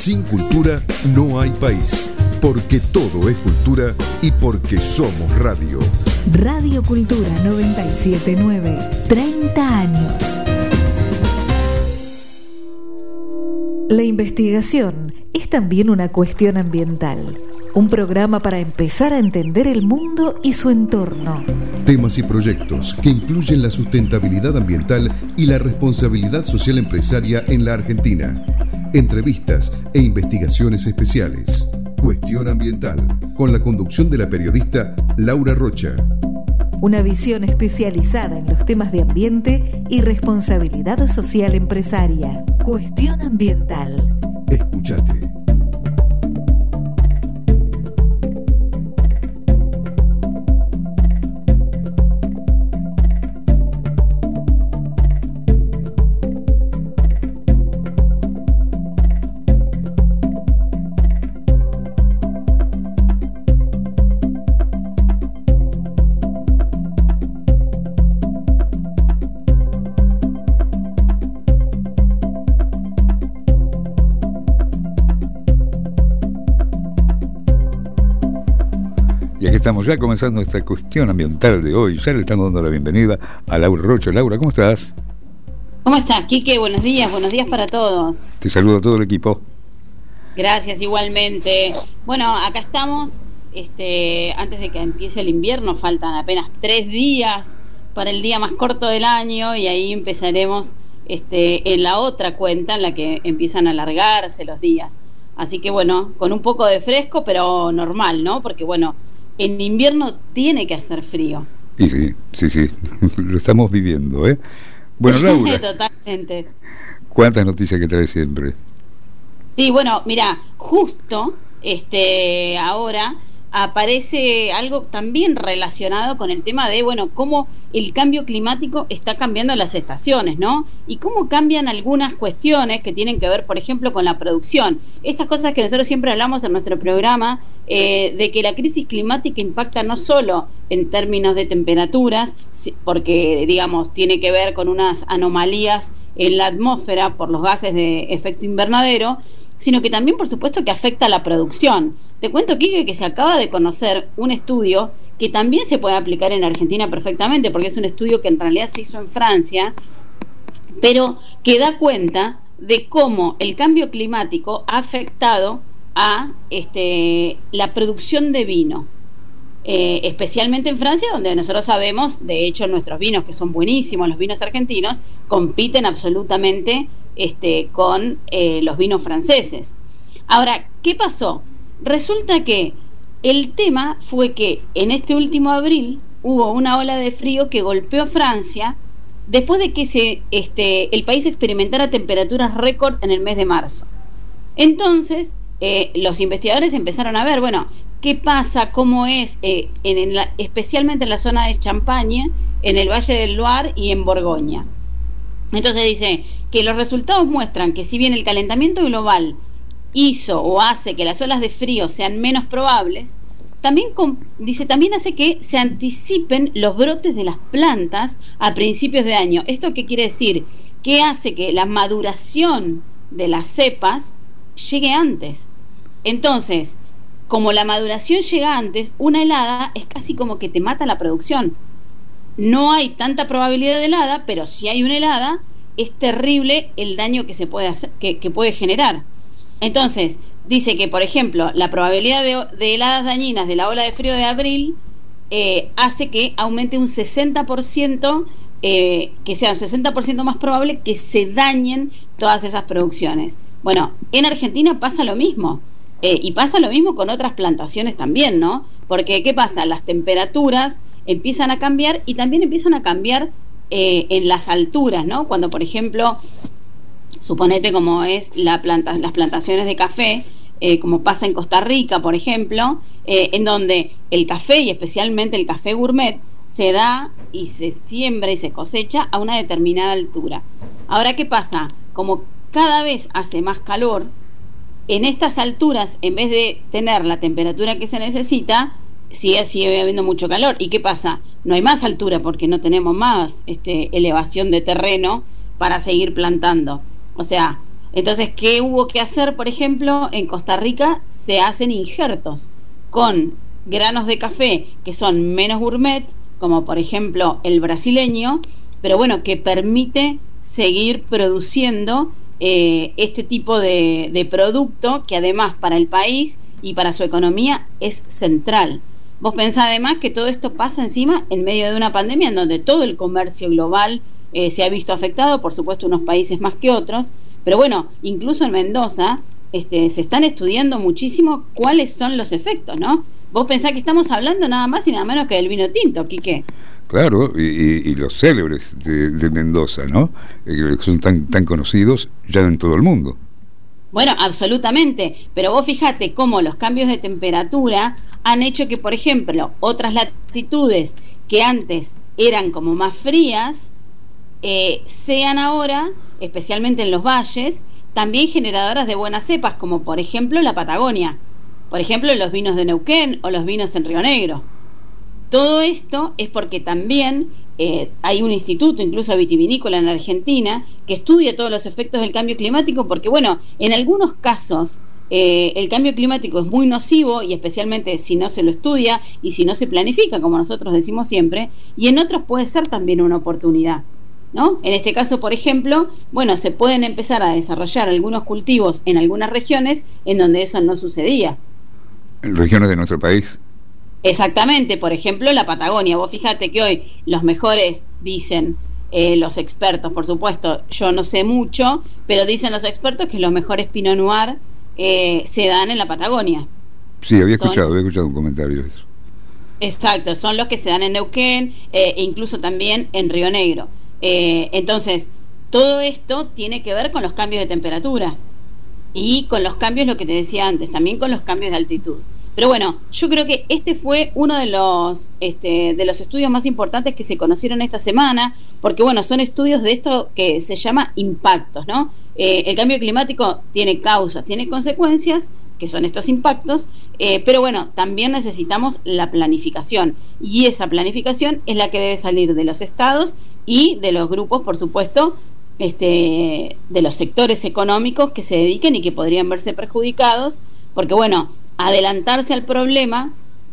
Sin cultura no hay país, porque todo es cultura y porque somos radio. Radio Cultura 979, 30 años. La investigación es también una cuestión ambiental. Un programa para empezar a entender el mundo y su entorno. Temas y proyectos que incluyen la sustentabilidad ambiental y la responsabilidad social empresaria en la Argentina. Entrevistas e investigaciones especiales. Cuestión Ambiental, con la conducción de la periodista Laura Rocha. Una visión especializada en los temas de ambiente y responsabilidad social empresaria. Cuestión Ambiental. Escuchate. Y aquí estamos ya comenzando esta cuestión ambiental de hoy. Ya le estamos dando la bienvenida a Laura Rocha. Laura, ¿cómo estás? ¿Cómo estás, Quique? Buenos días para todos. Te saludo a todo el equipo. Gracias, igualmente. Bueno, acá estamos, antes de que empiece el invierno, faltan apenas 3 días para el día más corto del año y ahí empezaremos en la otra cuenta en la que empiezan a alargarse los días. Así que bueno, con un poco de fresco, pero normal, ¿no? Porque bueno, en invierno tiene que hacer frío. Y sí, lo estamos viviendo, ¿eh? Bueno, Laura. Totalmente. ¿Cuántas noticias que traes siempre? Sí, bueno, mira, justo ahora aparece algo también relacionado con el tema de, bueno, cómo el cambio climático está cambiando las estaciones, ¿no? Y cómo cambian algunas cuestiones que tienen que ver, por ejemplo, con la producción. Estas cosas que nosotros siempre hablamos en nuestro programa, de que la crisis climática impacta no solo en términos de temperaturas, porque, digamos, tiene que ver con unas anomalías en la atmósfera por los gases de efecto invernadero, sino que también, por supuesto, que afecta a la producción. Te cuento, Quique, que se acaba de conocer un estudio que también se puede aplicar en Argentina perfectamente, porque es un estudio que en realidad se hizo en Francia, pero que da cuenta de cómo el cambio climático ha afectado a la producción de vino, especialmente en Francia, donde nosotros sabemos, de hecho, nuestros vinos, que son buenísimos, los vinos argentinos, compiten absolutamente con los vinos franceses. Ahora, ¿qué pasó? Resulta que el tema fue que en este último abril hubo una ola de frío que golpeó Francia después de que el país experimentara temperaturas récord en el mes de marzo. Entonces, los investigadores empezaron a ver, bueno, qué pasa, cómo es, especialmente en la zona de Champagne, en el Valle del Loire y en Borgoña. Entonces dice que los resultados muestran que si bien el calentamiento global hizo o hace que las olas de frío sean menos probables, también hace que se anticipen los brotes de las plantas a principios de año. ¿Esto qué quiere decir? Que hace que la maduración de las cepas llegue antes. Entonces, como la maduración llega antes, una helada es casi como que te mata la producción. No hay tanta probabilidad de helada, pero si hay una helada, es terrible el daño que se puede hacer, que puede generar. Entonces, dice que, por ejemplo, la probabilidad de heladas dañinas de la ola de frío de abril hace que aumente un 60%, que sea un 60% más probable que se dañen todas esas producciones. Bueno, en Argentina pasa lo mismo, y pasa lo mismo con otras plantaciones también, ¿no? Porque, ¿qué pasa? Las temperaturas empiezan a cambiar y también empiezan a cambiar en las alturas, ¿no? Cuando, por ejemplo, suponete como es las plantaciones de café, como pasa en Costa Rica, por ejemplo, en donde el café, y especialmente el café gourmet, se da y se siembra y se cosecha a una determinada altura. Ahora, ¿qué pasa? Como cada vez hace más calor, en estas alturas, en vez de tener la temperatura que se necesita, sigue habiendo mucho calor. ¿Y qué pasa? No hay más altura porque no tenemos más elevación de terreno para seguir plantando. O sea, Entonces, ¿qué hubo que hacer? Por ejemplo, en Costa Rica se hacen injertos con granos de café que son menos gourmet, como por ejemplo el brasileño, pero bueno, que permite seguir produciendo este tipo de producto que además para el país y para su economía es central. Vos pensás además que todo esto pasa encima en medio de una pandemia en donde todo el comercio global se ha visto afectado, por supuesto unos países más que otros, pero bueno, incluso en Mendoza se están estudiando muchísimo cuáles son los efectos, ¿no? Vos pensás que estamos hablando nada más y nada menos que del vino tinto, Quique. Claro, y los célebres de Mendoza, ¿no? Que son tan conocidos ya en todo el mundo. Bueno, absolutamente, pero vos fíjate cómo los cambios de temperatura han hecho que, por ejemplo, otras latitudes que antes eran como más frías, sean ahora, especialmente en los valles, también generadoras de buenas cepas, como por ejemplo la Patagonia, por ejemplo los vinos de Neuquén o los vinos en Río Negro. Todo esto es porque también hay un instituto, incluso vitivinícola en Argentina, que estudia todos los efectos del cambio climático, porque bueno, en algunos casos el cambio climático es muy nocivo, y especialmente si no se lo estudia y si no se planifica, como nosotros decimos siempre, y en otros puede ser también una oportunidad, ¿no? En este caso, por ejemplo, bueno, se pueden empezar a desarrollar algunos cultivos en algunas regiones en donde eso no sucedía. ¿En regiones de nuestro país? Exactamente, por ejemplo la Patagonia. Vos fíjate que hoy los mejores, dicen los expertos, por supuesto, yo no sé mucho, pero dicen los expertos que los mejores Pinot Noir se dan en la Patagonia. Sí, había escuchado un comentario de eso. Exacto, son los que se dan en Neuquén e incluso también en Río Negro. Entonces, todo esto tiene que ver con los cambios de temperatura y con los cambios, lo que te decía antes, también con los cambios de altitud. Pero bueno, yo creo que este fue uno de los estudios más importantes que se conocieron esta semana, porque bueno, son estudios de esto que se llama impactos, ¿no? El cambio climático tiene causas, tiene consecuencias, que son estos impactos, pero bueno, también necesitamos la planificación, y esa planificación es la que debe salir de los estados y de los grupos, por supuesto, de los sectores económicos que se dediquen y que podrían verse perjudicados, porque bueno, adelantarse al problema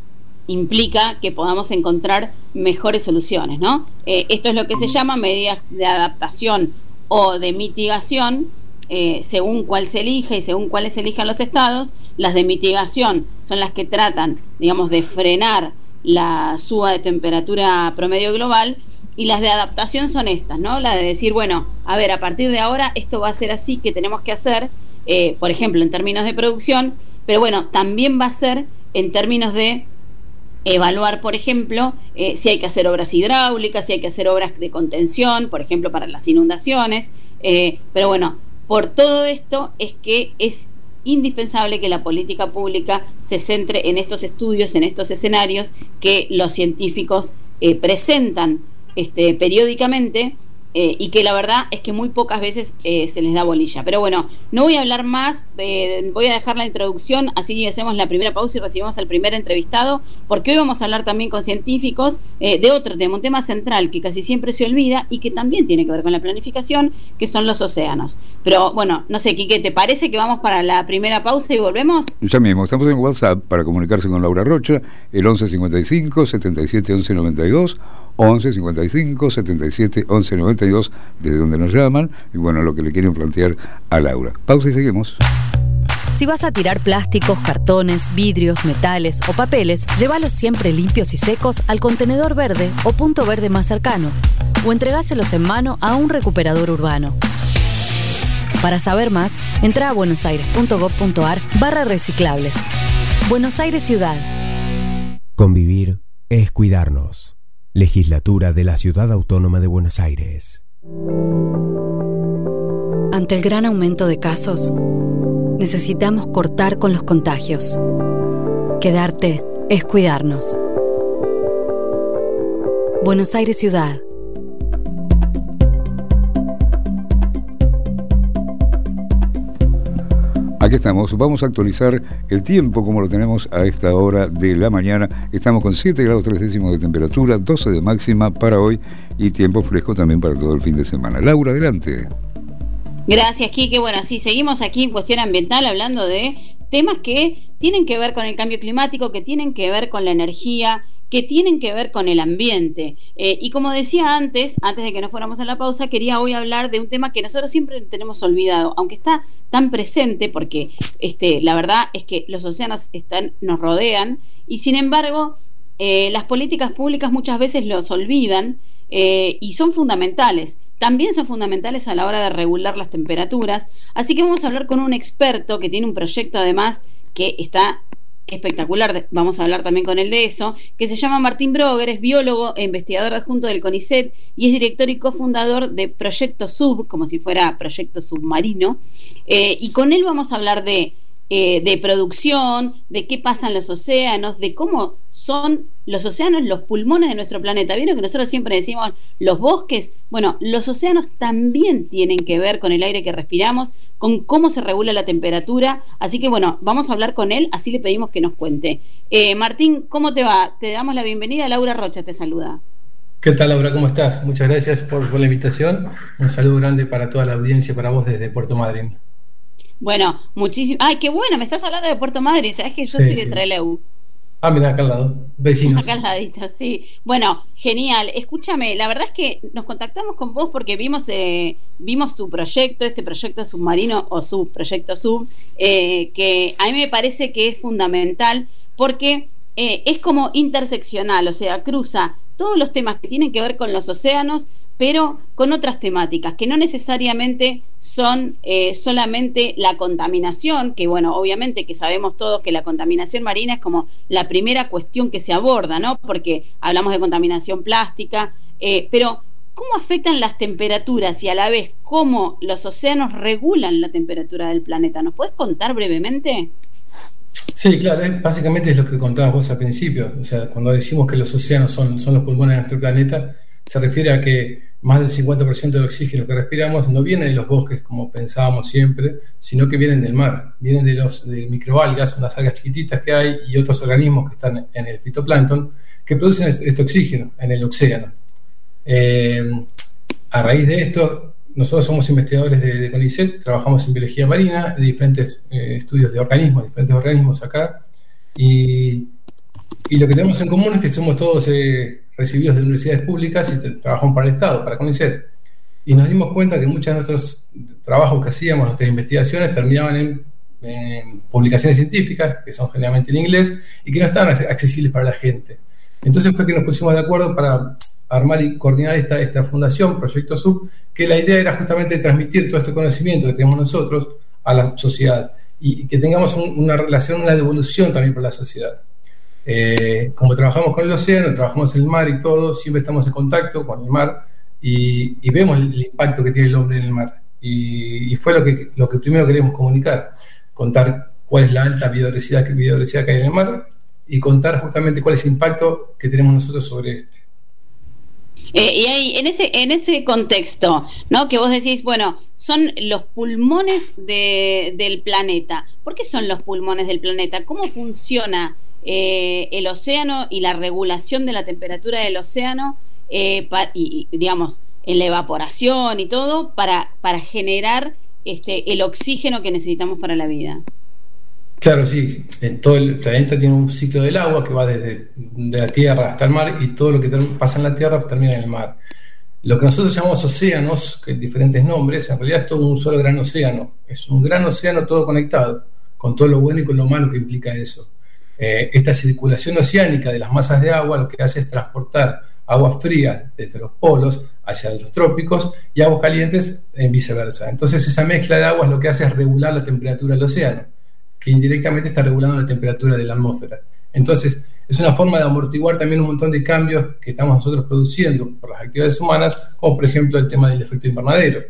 implica que podamos encontrar mejores soluciones, ¿no? Esto es lo que se llama medidas de adaptación o de mitigación, según cuál se elija y según cuáles elijan los estados. Las de mitigación son las que tratan, digamos, de frenar la suba de temperatura promedio global, y las de adaptación son estas, ¿no? La de decir, bueno, a ver, a partir de ahora esto va a ser así, que tenemos que hacer, por ejemplo, en términos de producción, pero bueno, también va a ser en términos de evaluar, por ejemplo, si hay que hacer obras hidráulicas, si hay que hacer obras de contención, por ejemplo, para las inundaciones, pero bueno, por todo esto es que es indispensable que la política pública se centre en estos estudios, en estos escenarios que los científicos presentan periódicamente, y que la verdad es que muy pocas veces se les da bolilla. Pero bueno, no voy a hablar más, voy a dejar la introducción, así hacemos la primera pausa y recibimos al primer entrevistado, porque hoy vamos a hablar también con científicos de otro tema, un tema central que casi siempre se olvida y que también tiene que ver con la planificación, que son los océanos. Pero bueno, no sé, Quique, ¿te parece que vamos para la primera pausa y volvemos? Ya mismo, estamos en WhatsApp para comunicarse con Laura Rocha, el 1155 77 11 92, 1155 77 11 92, desde donde nos llaman, y bueno, lo que le quieren plantear a Laura. Pausa y seguimos. Si vas a tirar plásticos, cartones, vidrios, metales o papeles, llévalos siempre limpios y secos al contenedor verde o punto verde más cercano, o entregáselos en mano a un recuperador urbano. Para saber más, entra a buenosaires.gov.ar/reciclables. Buenos Aires Ciudad. Convivir es cuidarnos. Legislatura de la Ciudad Autónoma de Buenos Aires. Ante el gran aumento de casos, necesitamos cortar con los contagios. Quedarte es cuidarnos. Buenos Aires Ciudad. Aquí estamos, vamos a actualizar el tiempo como lo tenemos a esta hora de la mañana. Estamos con 7 grados 3 décimos de temperatura, 12 de máxima para hoy y tiempo fresco también para todo el fin de semana. Laura, adelante. Gracias, Quique. Bueno, sí, seguimos aquí en Cuestión Ambiental hablando de temas que tienen que ver con el cambio climático, que tienen que ver con la energía, que tienen que ver con el ambiente. Y como decía antes de que nos fuéramos a la pausa, quería hoy hablar de un tema que nosotros siempre tenemos olvidado, aunque está tan presente, porque la verdad es que los océanos nos rodean, y sin embargo, las políticas públicas muchas veces los olvidan, y son fundamentales. También son fundamentales a la hora de regular las temperaturas. Así que vamos a hablar con un experto que tiene un proyecto además que está espectacular, vamos a hablar también con él de eso, que se llama Martín Broger, es biólogo e investigador adjunto del CONICET y es director y cofundador de Proyecto Sub, como si fuera Proyecto Submarino, y con él vamos a hablar de producción, de qué pasa en los océanos, de cómo son los océanos los pulmones de nuestro planeta. ¿Vieron que nosotros siempre decimos los bosques? Bueno, los océanos también tienen que ver con el aire que respiramos, con cómo se regula la temperatura. Así que bueno, vamos a hablar con él, así le pedimos que nos cuente. Martín, ¿cómo te va? Te damos la bienvenida. Laura Rocha te saluda. ¿Qué tal, Laura? ¿Cómo estás? Muchas gracias por la invitación. Un saludo grande para toda la audiencia, para vos desde Puerto Madryn. Bueno, muchísimo. Ay, qué bueno, me estás hablando de Puerto Madryn. Sabes que yo soy de Trelew. Ah, mira, acá al lado, vecinos. Acá al ladito, sí. Bueno, genial. Escúchame, la verdad es que nos contactamos con vos porque vimos tu proyecto, este proyecto submarino o subproyecto sub, que a mí me parece que es fundamental porque es como interseccional, o sea, cruza todos los temas que tienen que ver con los océanos, pero con otras temáticas que no necesariamente son solamente la contaminación, que bueno, obviamente que sabemos todos que la contaminación marina es como la primera cuestión que se aborda, ¿no? Porque hablamos de contaminación plástica, pero ¿cómo afectan las temperaturas y a la vez cómo los océanos regulan la temperatura del planeta? ¿Nos puedes contar brevemente? Sí, claro, básicamente es lo que contabas vos al principio. O sea, cuando decimos que los océanos son los pulmones de nuestro planeta, se refiere a que más del 50% del oxígeno que respiramos no viene de los bosques como pensábamos siempre, sino que vienen del mar, vienen de microalgas, unas algas chiquititas que hay y otros organismos que están en el fitoplancton que producen este oxígeno en el océano. A raíz de esto, nosotros somos investigadores de CONICET, trabajamos en biología marina, de diferentes estudios de organismos, diferentes organismos acá, y lo que tenemos en común es que somos todos recibidos de universidades públicas y trabajamos para el Estado, para CONICET. Y nos dimos cuenta que muchos de nuestros trabajos que hacíamos, nuestras investigaciones, terminaban en publicaciones científicas, que son generalmente en inglés, y que no estaban accesibles para la gente. Entonces fue que nos pusimos de acuerdo para armar y coordinar esta fundación, Proyecto Sub, que la idea era justamente transmitir todo este conocimiento que tenemos nosotros a la sociedad y que tengamos una relación, una devolución también para la sociedad. Como trabajamos con el océano, trabajamos en el mar y todo, siempre estamos en contacto con el mar y vemos el impacto que tiene el hombre en el mar. Y fue lo que primero queremos comunicar, contar cuál es la alta biodiversidad que hay en el mar y contar justamente cuál es el impacto que tenemos nosotros sobre este. Y ahí, en ese contexto, ¿no? Que vos decís, bueno, son los pulmones del planeta. ¿Por qué son los pulmones del planeta? ¿Cómo funciona el océano y la regulación de la temperatura del océano y digamos en la evaporación y todo para generar el oxígeno que necesitamos para la vida? Claro, sí, en todo el planeta tiene un ciclo del agua que va desde la Tierra hasta el mar y todo lo que pasa en la Tierra termina en el mar. Lo que nosotros llamamos océanos, que diferentes nombres, en realidad es todo un solo gran océano. Es un gran océano todo conectado, con todo lo bueno y con lo malo que implica eso. Esta circulación oceánica de las masas de agua lo que hace es transportar aguas frías desde los polos hacia los trópicos y aguas calientes en viceversa. Entonces esa mezcla de aguas lo que hace es regular la temperatura del océano, que indirectamente está regulando la temperatura de la atmósfera. Entonces es una forma de amortiguar también un montón de cambios que estamos nosotros produciendo por las actividades humanas, como por ejemplo el tema del efecto invernadero.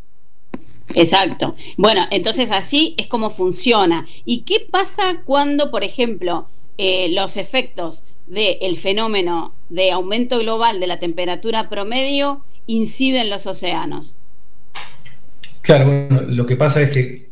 Exacto. Bueno, entonces así es como funciona. ¿Y qué pasa cuando, por ejemplo, los efectos del fenómeno de aumento global de la temperatura promedio inciden en los océanos? Claro, bueno, lo que pasa es que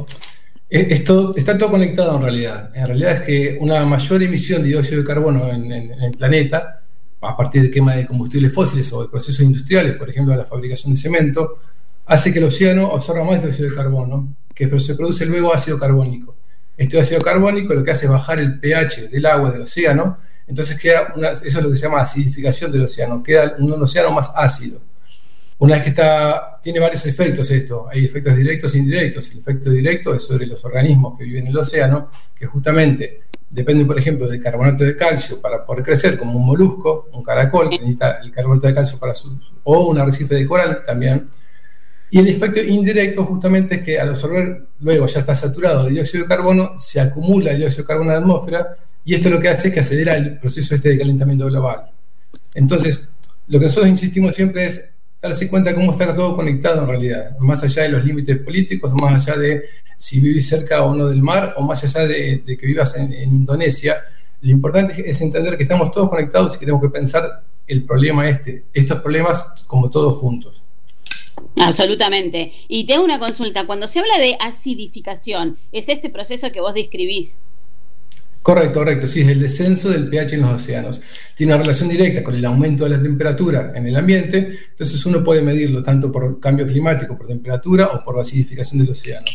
está todo conectado en realidad. En realidad es que una mayor emisión de dióxido de carbono en el planeta, a partir de quema de combustibles fósiles o de procesos industriales, por ejemplo, la fabricación de cemento, hace que el océano absorba más dióxido de carbono, que se produce luego ácido carbónico. Este ácido carbónico lo que hace es bajar el pH del agua del océano, entonces queda eso es lo que se llama acidificación del océano, queda un océano más ácido. Una vez que tiene varios efectos esto, hay efectos directos e indirectos. El efecto directo es sobre los organismos que viven en el océano, que justamente dependen, por ejemplo, del carbonato de calcio para poder crecer, como un molusco, un caracol, que necesita el carbonato de calcio o un arrecife de coral también. Y el efecto indirecto justamente es que al absorber, luego ya está saturado de dióxido de carbono, se acumula el dióxido de carbono en la atmósfera, y esto lo que hace es que acelera el proceso de calentamiento global. Entonces, lo que nosotros insistimos siempre es darse cuenta cómo está todo conectado en realidad, más allá de los límites políticos, más allá de si vivís cerca o no del mar, o más allá de que vivas en Indonesia. Lo importante es entender que estamos todos conectados y que tenemos que pensar estos problemas como todos juntos. Absolutamente. Y tengo una consulta. Cuando se habla de acidificación, ¿es este proceso que vos describís? Correcto, sí, es el descenso del pH en los océanos. Tiene una relación directa con el aumento de la temperatura en el ambiente, entonces uno puede medirlo tanto por cambio climático, por temperatura o por acidificación del océano.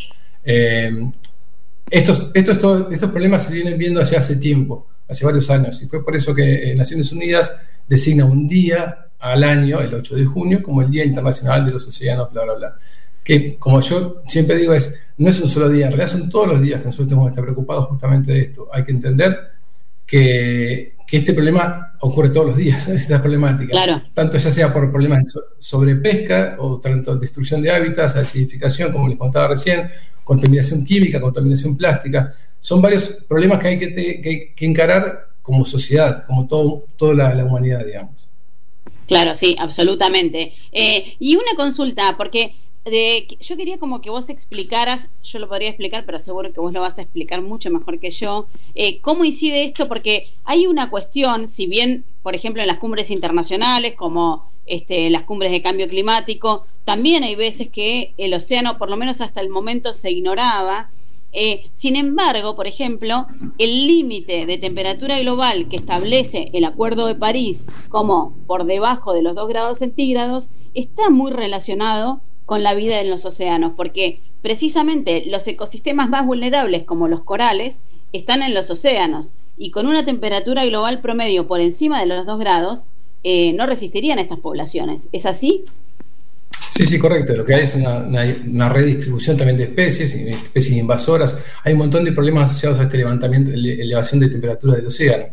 Estos problemas se vienen viendo hace tiempo, hace varios años, y fue por eso que Naciones Unidas designa un día al año, el 8 de junio, como el Día Internacional de los Océanos, bla, bla, bla. Que, como yo siempre digo, no es un solo día, en realidad son todos los días que nosotros tenemos que estar preocupados justamente de esto. Hay que entender que este problema ocurre todos los días, esta problemática. Claro. Tanto ya sea por problemas de sobrepesca, o tanto destrucción de hábitats, acidificación, como les contaba recién, contaminación química, contaminación plástica. Son varios problemas que hay que encarar como sociedad, como toda la humanidad, digamos. Claro, sí, absolutamente. Y una consulta, porque yo quería como que vos explicaras, yo lo podría explicar, pero seguro que vos lo vas a explicar mucho mejor que yo, cómo incide esto, porque hay una cuestión, si bien, por ejemplo, en las cumbres internacionales, como las cumbres de cambio climático, también hay veces que el océano, por lo menos hasta el momento, se ignoraba. Sin embargo, por ejemplo, el límite de temperatura global que establece el Acuerdo de París como por debajo de los 2 grados centígrados está muy relacionado con la vida en los océanos, porque precisamente los ecosistemas más vulnerables, como los corales, están en los océanos, y con una temperatura global promedio por encima de los 2 grados, no resistirían estas poblaciones. ¿Es así? Sí, correcto. Lo que hay es una redistribución también de especies invasoras. Hay un montón de problemas asociados a este elevación de temperatura del océano.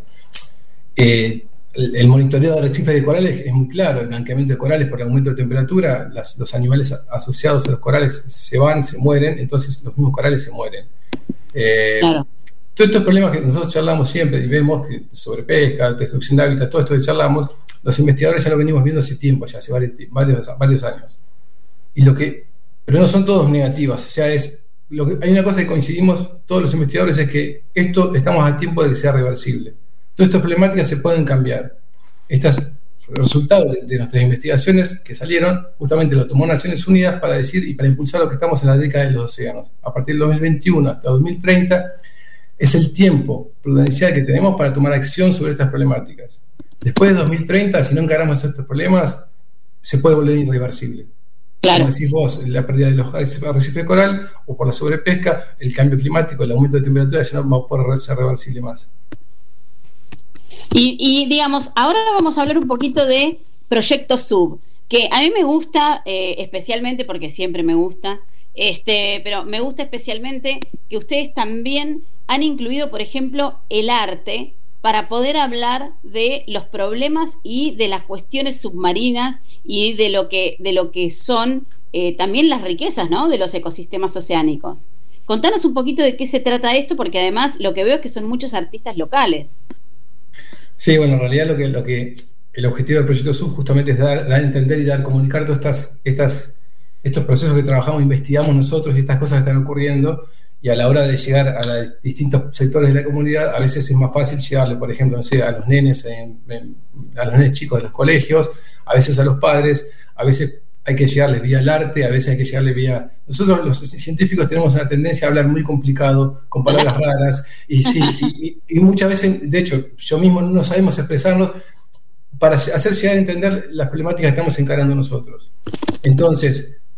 El monitoreo de arrecifes de corales es muy claro. El blanqueamiento de corales por el aumento de temperatura, los animales asociados a los corales se mueren, entonces los mismos corales se mueren. Claro. Todos estos problemas que nosotros charlamos siempre y vemos, que sobrepesca, destrucción de hábitat, todo esto que charlamos, los investigadores ya lo venimos viendo hace tiempo, ya hace varios años. Pero no son todos negativas, o sea, hay una cosa que coincidimos todos los investigadores, es que estamos a tiempo de que sea reversible. Todas estas problemáticas se pueden cambiar. Estos resultados de nuestras investigaciones que salieron, justamente lo tomó Naciones Unidas para decir y para impulsar lo que estamos en la década de los océanos. A partir del 2021 hasta 2030 es el tiempo prudencial que tenemos para tomar acción sobre estas problemáticas. Después de 2030, si no encaramos estos problemas, se puede volver irreversible. Claro. Como decís vos, la pérdida de los arrecifes de coral, o por la sobrepesca, el cambio climático, el aumento de temperatura, ya no va a poder ser reversible más. Y digamos, ahora vamos a hablar un poquito de Proyecto Sub, que a mí me gusta especialmente, porque siempre me gusta, pero me gusta especialmente que ustedes también han incluido, por ejemplo, el arte para poder hablar de los problemas y de las cuestiones submarinas y de lo que son también las riquezas, ¿no?, de los ecosistemas oceánicos. Contanos un poquito de qué se trata esto, porque además lo que veo es que son muchos artistas locales. Sí, bueno, en realidad lo que el objetivo del Proyecto Sub justamente es dar a entender y dar a comunicar todos estos procesos que trabajamos, investigamos nosotros, y estas cosas que están ocurriendo. Y a la hora de llegar a los distintos sectores de la comunidad, a veces es más fácil llegarle, por ejemplo, no sé, a los nenes chicos de los colegios, a veces a los padres, a veces hay que llegarles vía el arte, a veces hay que llegarles vía... Nosotros los científicos tenemos una tendencia a hablar muy complicado, con palabras raras, y muchas veces, de hecho, yo mismo no sabemos expresarnos para hacer llegar a entender las problemáticas que estamos encarando nosotros. Entonces,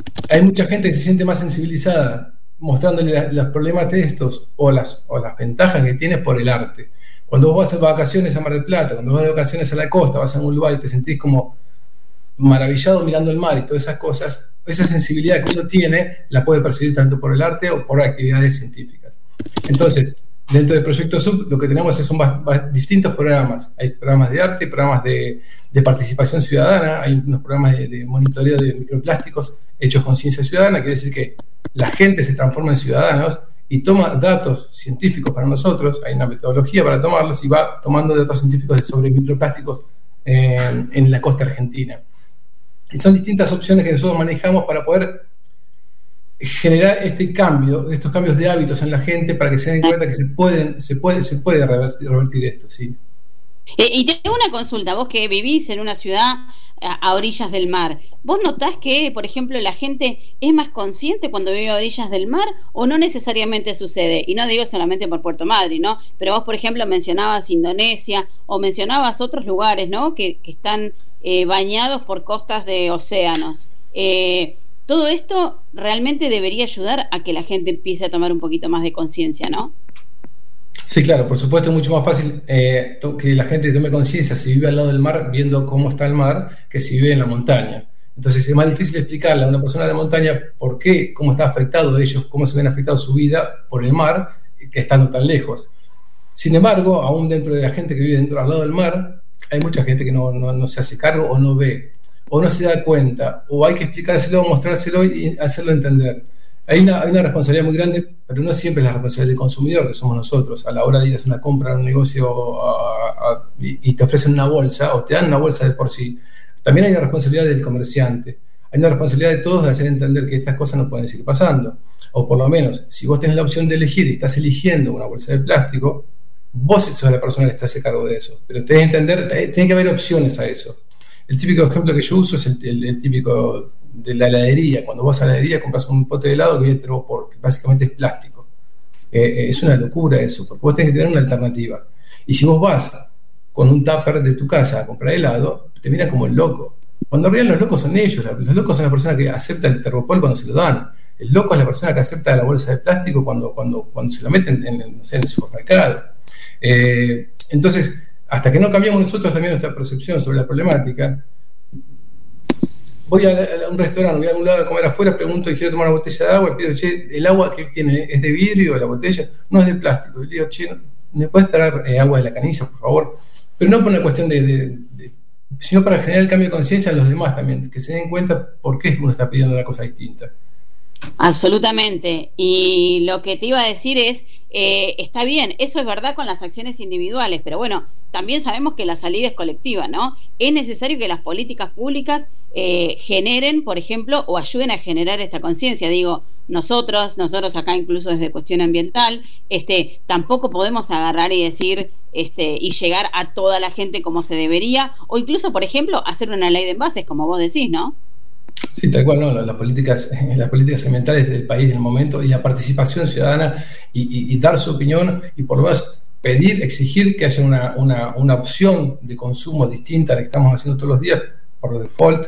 hay mucha gente que se siente más sensibilizada mostrándole los problemas de estos o las ventajas que tienes por el arte. Cuando vos vas de vacaciones a Mar del Plata, cuando vas de vacaciones a la costa, vas a algún lugar y te sentís como maravillado mirando el mar y todas esas cosas, esa sensibilidad que uno tiene la puede percibir tanto por el arte o por actividades científicas. Entonces, dentro del Proyecto SUB lo que tenemos son distintos programas. Hay programas de arte, programas de participación ciudadana, hay unos programas de monitoreo de microplásticos hechos con ciencia ciudadana, quiere decir que la gente se transforma en ciudadanos y toma datos científicos para nosotros, hay una metodología para tomarlos y va tomando datos científicos sobre microplásticos en la costa argentina. Y son distintas opciones que nosotros manejamos para poder generar estos cambios de hábitos en la gente para que se den cuenta que se puede revertir esto, ¿sí? Y tengo una consulta, vos que vivís en una ciudad a orillas del mar, ¿vos notás que, por ejemplo, la gente es más consciente cuando vive a orillas del mar o no necesariamente sucede? Y no digo solamente por Puerto Madryn, ¿no? Pero vos, por ejemplo, mencionabas Indonesia o mencionabas otros lugares, ¿no? Que están bañados por costas de océanos. Todo esto realmente debería ayudar a que la gente empiece a tomar un poquito más de conciencia, ¿no? Sí, claro, por supuesto es mucho más fácil que la gente tome conciencia si vive al lado del mar viendo cómo está el mar que si vive en la montaña. Entonces es más difícil explicarle a una persona de la montaña por qué, cómo está afectado ellos, cómo se ven afectados su vida por el mar, que estando tan lejos. Sin embargo, aún dentro de la gente que vive al lado del mar, hay mucha gente que no se hace cargo o no ve, o no se da cuenta, o hay que explicárselo, mostrárselo y hacerlo entender. Hay una responsabilidad muy grande, pero no siempre es la responsabilidad del consumidor, que somos nosotros. A la hora de ir a hacer una compra a un negocio y te ofrecen una bolsa, o te dan una bolsa de por sí, también hay una responsabilidad del comerciante. Hay una responsabilidad de todos de hacer entender que estas cosas no pueden seguir pasando. O por lo menos, si vos tenés la opción de elegir y estás eligiendo una bolsa de plástico, vos sos la persona que está a cargo de eso. Pero tenés que entender, tiene que haber opciones a eso. El típico ejemplo que yo uso es el típico de la heladería. Cuando vas a la heladería compras un pote de helado que viene termopor, que básicamente es plástico. Es una locura eso, porque vos tenés que tener una alternativa. Y si vos vas con un tupper de tu casa a comprar helado, te miran como el loco. Cuando en realidad los locos son ellos, los locos son la persona que acepta el termopor cuando se lo dan. El loco es la persona que acepta la bolsa de plástico cuando se la meten en el supermercado. Entonces, hasta que no cambiamos nosotros también nuestra percepción sobre la problemática, voy a un restaurante, voy a un lado a comer afuera, pregunto y quiero tomar una botella de agua, y pido, che, ¿el agua que tiene es de vidrio la botella? No, es de plástico. Y le digo, che, ¿me puedes traer agua de la canilla, por favor? Pero no por una cuestión sino para generar el cambio de conciencia en los demás también, que se den cuenta por qué uno está pidiendo una cosa distinta. Absolutamente. Y lo que te iba a decir es, está bien, eso es verdad con las acciones individuales, pero bueno, también sabemos que la salida es colectiva, ¿no? Es necesario que las políticas públicas generen, por ejemplo, o ayuden a generar esta conciencia. Digo, nosotros acá incluso desde cuestión ambiental, tampoco podemos agarrar y decir y llegar a toda la gente como se debería, o incluso, por ejemplo, hacer una ley de envases, como vos decís, ¿no? Sí, tal cual, ¿no? Las políticas ambientales del país en el momento y la participación ciudadana y dar su opinión y por lo menos pedir, exigir que haya una opción de consumo distinta a la que estamos haciendo todos los días por default,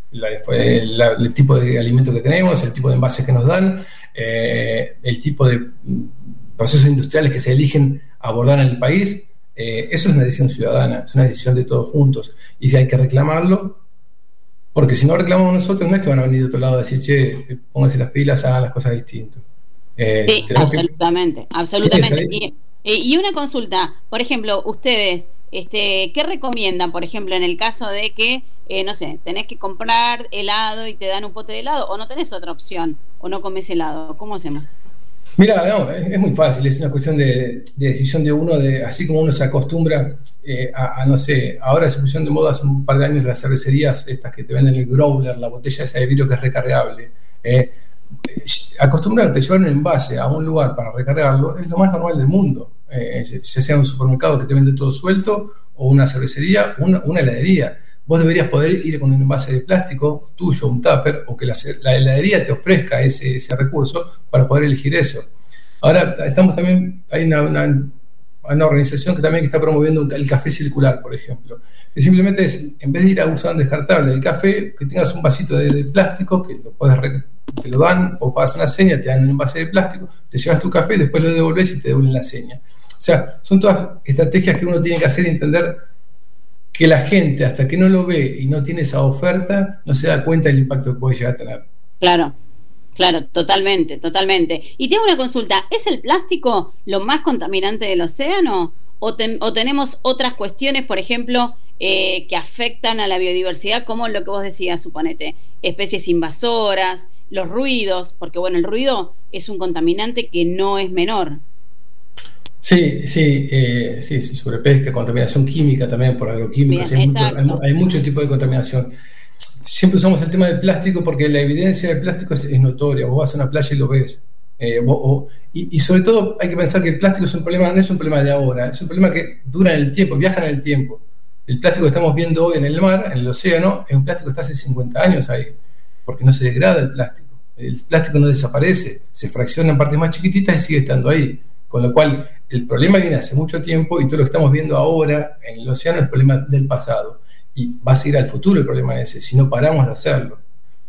el tipo de alimento que tenemos, el tipo de envases que nos dan, el tipo de procesos industriales que se eligen abordar en el país. Eso es una decisión ciudadana, es una decisión de todos juntos y si hay que reclamarlo. Porque si no reclamamos nosotros, no es que van a venir de otro lado a decir, che, pónganse las pilas, hagan las cosas distintas. Sí, absolutamente. Sí, y una consulta, por ejemplo, ustedes, ¿qué recomiendan, por ejemplo, en el caso de que, no sé, tenés que comprar helado y te dan un pote de helado, o no tenés otra opción, o no comes helado? ¿Cómo hacemos? Mira, no, es muy fácil, es una cuestión de decisión de uno, así como uno se acostumbra no sé, ahora se pusieron de moda hace un par de años las cervecerías, estas que te venden el growler, la botella esa de vidrio que es recargable. Acostumbrarte a llevar un envase a un lugar para recargarlo es lo más normal del mundo, ya sea un supermercado que te vende todo suelto o una cervecería, una heladería. Vos deberías poder ir con un envase de plástico tuyo, un tupper, o que la heladería te ofrezca ese recurso para poder elegir eso. Ahora estamos también, hay una organización que también está promoviendo el café circular, por ejemplo. Que simplemente es, en vez de ir a usar un descartable del café, que tengas un vasito de plástico, que te lo dan, o pagas una seña, te dan un envase de plástico, te llevas tu café, después lo devolves y te devuelven la seña. O sea, son todas estrategias que uno tiene que hacer y entender que la gente, hasta que no lo ve y no tiene esa oferta, no se da cuenta del impacto que puede llegar a tener. Claro, totalmente. Y tengo una consulta, ¿es el plástico lo más contaminante del océano? ¿O tenemos otras cuestiones, por ejemplo, que afectan a la biodiversidad, como lo que vos decías, suponete, especies invasoras, los ruidos? Porque bueno, el ruido es un contaminante que no es menor. Sí, sobrepesca, contaminación química también por agroquímicos. Hay mucho tipo de contaminación. Siempre usamos el tema del plástico porque la evidencia del plástico es notoria. Vos vas a una playa y lo ves. Y sobre todo hay que pensar que el plástico es un problema, no es un problema de ahora, es un problema que dura en el tiempo, viaja en el tiempo. El plástico que estamos viendo hoy en el mar, en el océano, es un plástico que está hace 50 años ahí, porque no se degrada el plástico. El plástico no desaparece, se fracciona en partes más chiquititas y sigue estando ahí. Con lo cual, el problema viene hace mucho tiempo y todo lo que estamos viendo ahora en el océano es el problema del pasado. Y va a seguir al futuro el problema ese, si no paramos de hacerlo.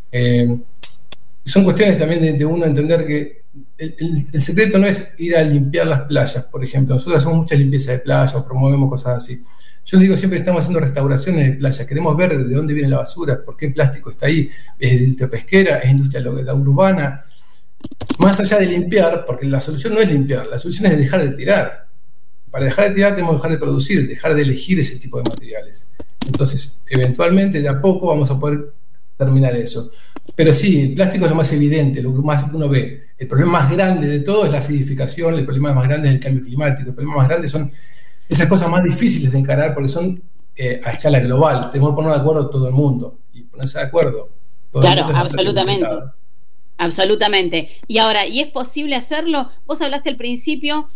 Son cuestiones también de uno entender que el secreto no es ir a limpiar las playas, por ejemplo. Nosotros hacemos mucha limpieza de playas, promovemos cosas así. Yo digo, siempre estamos haciendo restauraciones de playas, queremos ver de dónde viene la basura, por qué el plástico está ahí, es industria pesquera, es industria urbana. Más allá de limpiar, porque la solución no es limpiar, la solución es dejar de tirar. Para dejar de tirar tenemos que dejar de producir, dejar de elegir ese tipo de materiales. Entonces, eventualmente, de a poco vamos a poder terminar eso. Pero sí, el plástico es lo más evidente, lo que más uno ve. El problema más grande de todo es la acidificación, el problema más grande es el cambio climático, el problema más grande son esas cosas más difíciles de encarar porque son a escala global. Tenemos que poner de acuerdo todo el mundo y ponerse de acuerdo. Claro, absolutamente. Y ahora, ¿y es posible hacerlo? Vos hablaste al principio,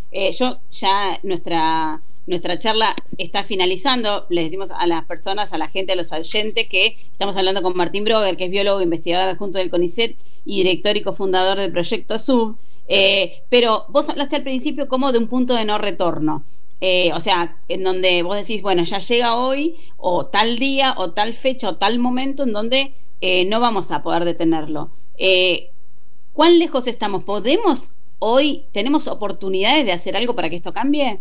nuestra charla está finalizando. Les decimos a las personas, a la gente, a los oyentes, que estamos hablando con Martín Broger, que es biólogo, investigador adjunto del CONICET y director y cofundador del Proyecto SUB. Pero vos hablaste al principio como de un punto de no retorno. O sea, en donde vos decís, bueno, ya llega hoy, o tal día, o tal fecha, o tal momento en donde no vamos a poder detenerlo. ¿Cuán lejos estamos? ¿Tenemos oportunidades de hacer algo para que esto cambie?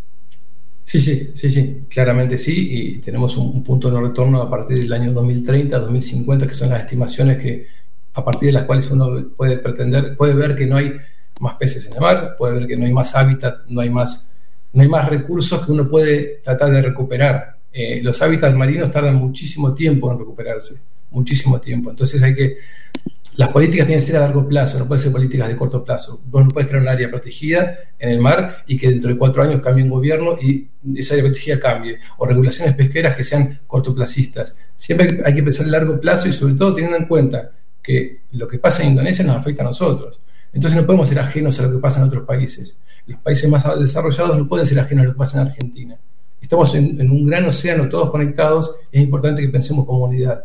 Sí, claramente sí, y tenemos un punto de no retorno a partir del año 2030, 2050, que son las estimaciones que a partir de las cuales uno puede ver que no hay más peces en el mar, puede ver que no hay más hábitat, no hay más recursos que uno puede tratar de recuperar. Los hábitats marinos tardan muchísimo tiempo en recuperarse, muchísimo tiempo. Entonces las políticas tienen que ser a largo plazo, no pueden ser políticas de corto plazo. Vos no puedes crear un área protegida en el mar y que dentro de 4 años cambie un gobierno y esa área protegida cambie, o regulaciones pesqueras que sean cortoplacistas. Siempre hay que pensar a largo plazo y sobre todo teniendo en cuenta que lo que pasa en Indonesia nos afecta a nosotros. Entonces no podemos ser ajenos a lo que pasa en otros países. Los países más desarrollados no pueden ser ajenos a lo que pasa en Argentina. Estamos en un gran océano, todos conectados, y es importante que pensemos como unidad.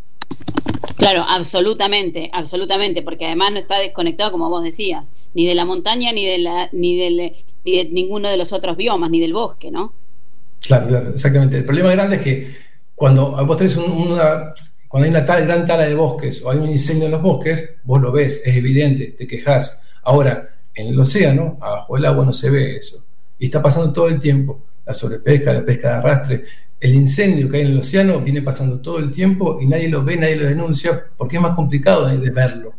Claro, absolutamente, porque además no está desconectado, como vos decías, ni de la montaña, ni de ninguno de los otros biomas, ni del bosque, ¿no? Claro, exactamente. El problema grande es que cuando vos tenés cuando hay una gran tala de bosques o hay un incendio en los bosques, vos lo ves, es evidente, te quejás. Ahora, en el océano, abajo del agua no se ve eso. Y está pasando todo el tiempo. La sobrepesca, la pesca de arrastre, el incendio que hay en el océano viene pasando todo el tiempo y nadie lo ve, nadie lo denuncia, porque es más complicado de verlo.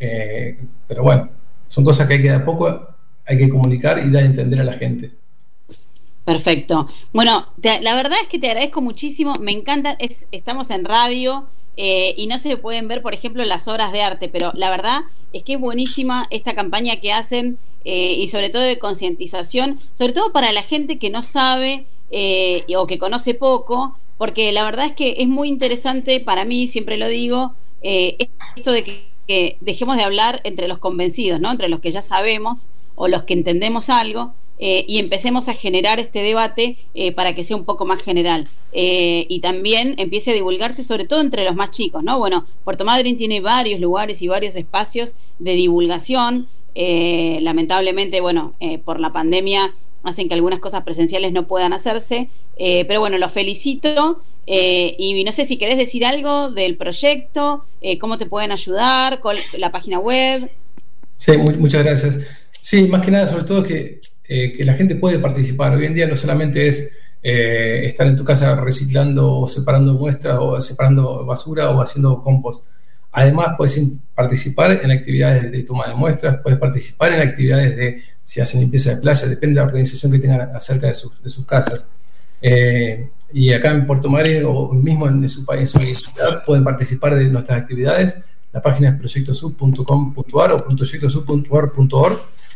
Pero bueno, son cosas que de a poco hay que comunicar y dar a entender a la gente. Perfecto. Bueno, la verdad es que te agradezco muchísimo, me encanta, estamos en radio y no se pueden ver, por ejemplo, las obras de arte, pero la verdad es que es buenísima esta campaña que hacen y sobre todo de concientización, sobre todo para la gente que no sabe o que conoce poco, porque la verdad es que es muy interesante para mí, siempre lo digo, esto de que dejemos de hablar entre los convencidos, ¿no? Entre los que ya sabemos o los que entendemos algo, y empecemos a generar este debate para que sea un poco más general y también empiece a divulgarse sobre todo entre los más chicos, ¿no? Bueno, Puerto Madryn tiene varios lugares y varios espacios de divulgación. Lamentablemente, bueno, por la pandemia hacen que algunas cosas presenciales no puedan hacerse, pero bueno, los felicito. Y no sé si querés decir algo del proyecto, cómo te pueden ayudar, con la página web. Sí, muchas gracias. Sí, más que nada, sobre todo que la gente puede participar. Hoy en día no solamente es estar en tu casa reciclando o separando muestras o separando basura o haciendo compost. Además, puedes participar en actividades de toma de muestras, puedes participar en actividades de, si hacen limpieza de playa, depende de la organización que tengan acerca de sus casas. Y acá en Puerto Madryn o mismo en su país, en su ciudad, pueden participar de nuestras actividades. La página es proyectosub.com.ar o proyectosub.ar.org.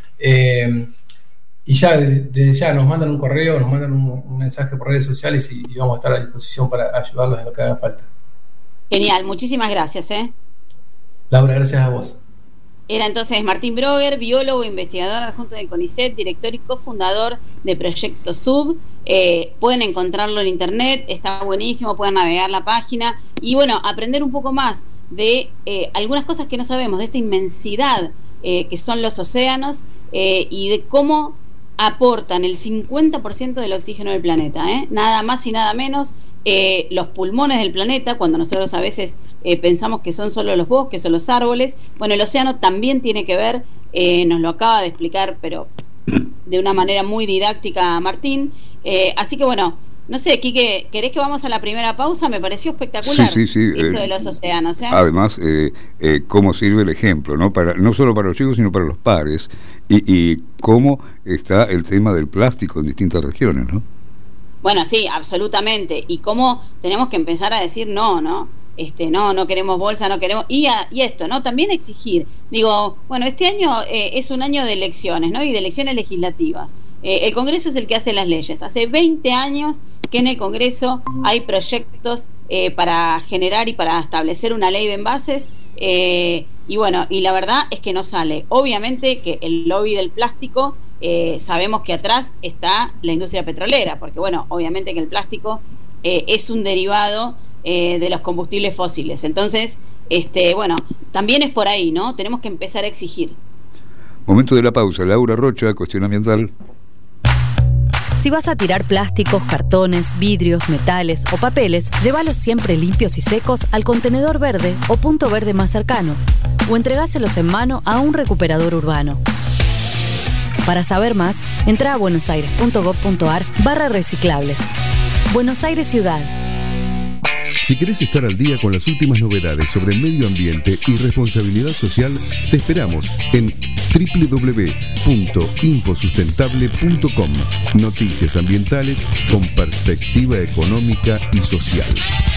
Y ya desde ya nos mandan un correo, nos mandan un mensaje por redes sociales y vamos a estar a disposición para ayudarlos en lo que haga falta. Genial, muchísimas gracias. Laura, gracias a vos. Era entonces Martín Broger, biólogo, investigador adjunto del CONICET, director y cofundador de Proyecto Sub. Pueden encontrarlo en internet, está buenísimo, pueden navegar la página y bueno, aprender un poco más de algunas cosas que no sabemos, de esta inmensidad que son los océanos y de cómo aportan el 50% del oxígeno del planeta, nada más y nada menos. Los pulmones del planeta, cuando nosotros a veces pensamos que son solo los bosques o los árboles, bueno, el océano también tiene que ver, nos lo acaba de explicar, pero de una manera muy didáctica Martín, así que bueno, no sé, Quique, ¿querés que vamos a la primera pausa? Me pareció espectacular sí, esto de los océanos. Además, cómo sirve el ejemplo, ¿no? No solo para los chicos, sino para los padres, y cómo está el tema del plástico en distintas regiones, ¿no? Bueno, sí, absolutamente. Y cómo tenemos que empezar a decir no queremos bolsa, no queremos... Y esto, ¿no? También exigir. Digo, bueno, este año es un año de elecciones, ¿no? Y de elecciones legislativas. El Congreso es el que hace las leyes. Hace 20 años que en el Congreso hay proyectos para generar y para establecer una ley de envases. Y bueno, y la verdad es que no sale. Obviamente que el lobby del plástico... sabemos que atrás está la industria petrolera, porque bueno, obviamente que el plástico es un derivado de los combustibles fósiles. Entonces, bueno, también es por ahí, ¿no? Tenemos que empezar a exigir. Momento de la pausa. Laura Rocha, Cuestión Ambiental. Si vas a tirar plásticos, cartones, vidrios, metales o papeles, llévalos siempre limpios y secos al contenedor verde o punto verde más cercano, o entregáselos en mano a un recuperador urbano. Para saber más, entra a buenosaires.gov.ar/reciclables. Buenos Aires Ciudad. Si querés estar al día con las últimas novedades sobre medio ambiente y responsabilidad social, te esperamos en www.infosustentable.com. Noticias ambientales con perspectiva económica y social.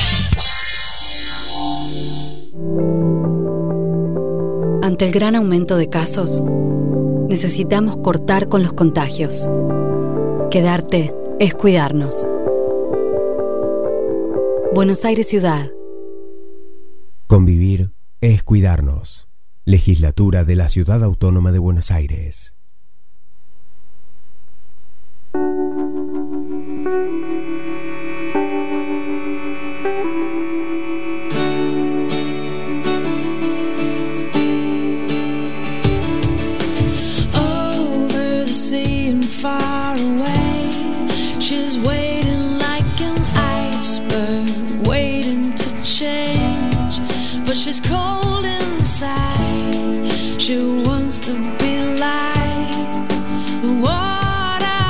Ante el gran aumento de casos, necesitamos cortar con los contagios. Quedarte es cuidarnos. Buenos Aires Ciudad. Convivir es cuidarnos. Legislatura de la Ciudad Autónoma de Buenos Aires. Far away, she's waiting like an iceberg, waiting to change, but she's cold inside. She wants to be like the water.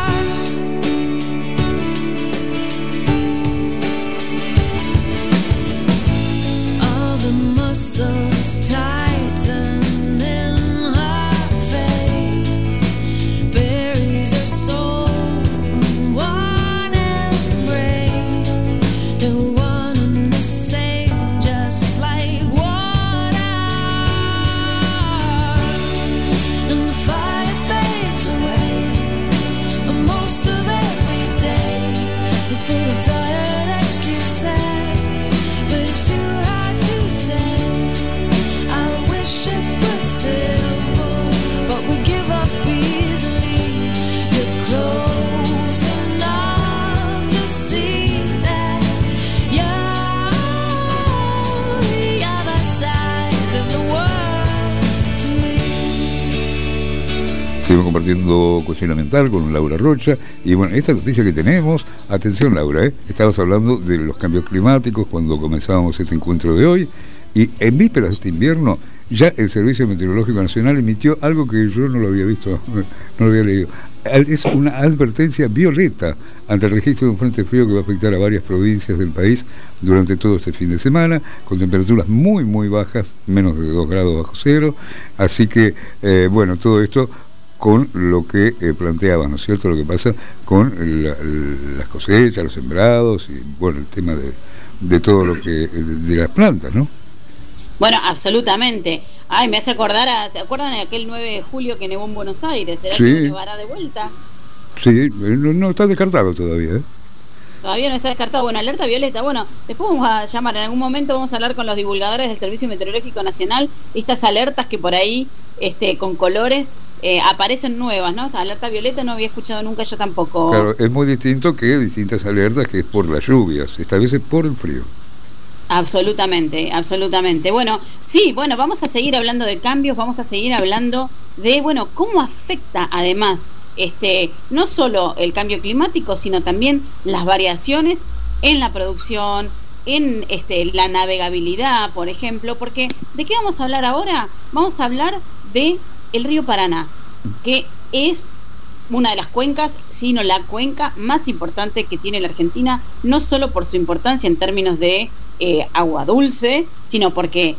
All the muscles tighten in her face, berries are Seguimos compartiendo Cocina Mental con Laura Rocha. Y bueno, esta noticia que tenemos, atención Laura, estabas hablando de los cambios climáticos cuando comenzábamos este encuentro de hoy. Y en vísperas de este invierno, ya el Servicio Meteorológico Nacional emitió algo que yo no lo había visto, no lo había leído. Es una advertencia violeta ante el registro de un frente frío que va a afectar a varias provincias del país durante todo este fin de semana, con temperaturas muy, muy bajas, menos de 2 grados bajo cero. Así que, bueno, todo esto con lo que planteabas, ¿no es cierto?, lo que pasa con las cosechas, los sembrados y, bueno, el tema de todo lo que, de las plantas, ¿no? Bueno, absolutamente. Ay, me hace acordar, ¿se acuerdan de aquel 9 de julio que nevó en Buenos Aires? ¿Será Sí. que nevará de vuelta? Sí, no está descartado todavía, ¿eh? Todavía no está descartado. Bueno, alerta violeta. Bueno, después vamos a llamar, en algún momento vamos a hablar con los divulgadores del Servicio Meteorológico Nacional, estas alertas que por ahí, con colores, aparecen nuevas, ¿no? Esta alerta violeta no había escuchado nunca yo tampoco. Claro, es muy distinto que distintas alertas que es por las lluvias, esta vez es por el frío. Absolutamente, absolutamente. Bueno, sí, bueno, vamos a seguir hablando de cambios, vamos a seguir hablando de, bueno, cómo afecta además no solo el cambio climático, sino también las variaciones en la producción, en la navegabilidad, por ejemplo, porque ¿de qué vamos a hablar ahora? Vamos a hablar de el río Paraná, que es una de las cuencas, sino la cuenca más importante que tiene la Argentina, no solo por su importancia en términos de agua dulce, sino porque